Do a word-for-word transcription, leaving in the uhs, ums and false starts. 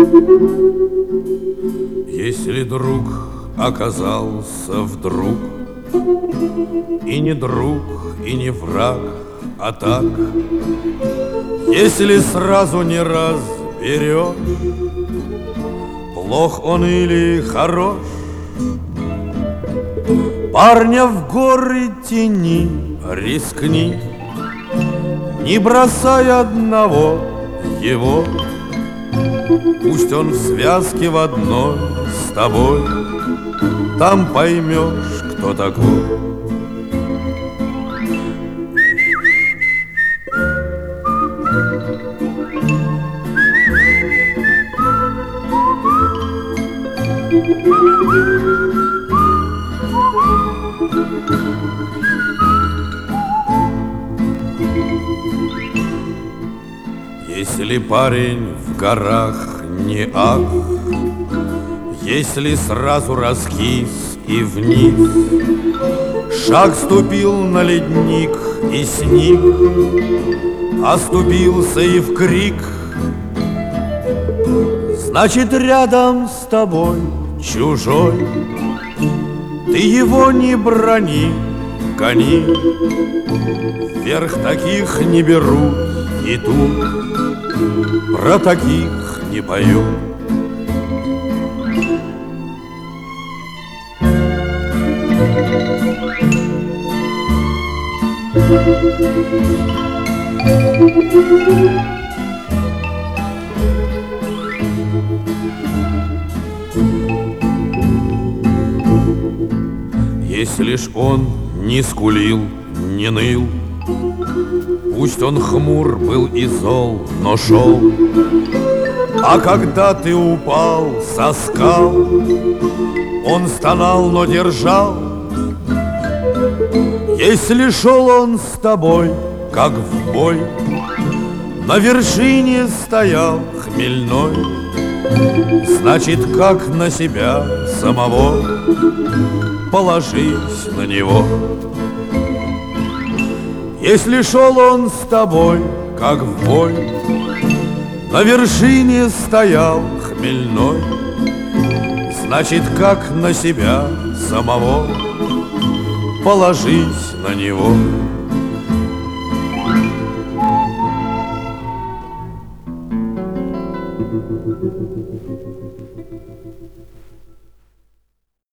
Если друг оказался вдруг и не друг, и не враг, а так, если сразу не разберешь, плох он или хорош, парня в горы тяни, рискни, не бросай одного его. Пусть он в связке в одной с тобой, там поймешь, кто такой. Если парень в горах не ах, если сразу раскис и вниз, шаг ступил на ледник и сник, оступился и в крик, значит, рядом с тобой чужой, ты его не брони, гони, вверх таких не берут, и тут про таких не поют. Если ж он не скулил, не ныл, пусть он хмур был и зол, но шел. А когда ты упал со скал, он стонал, но держал. Если шел он с тобой, как в бой, на вершине стоял хмельной, значит, как на себя самого, положись на него. Если шел он с тобой, как в бой, на вершине стоял хмельной, значит, как на себя самого, положись на него.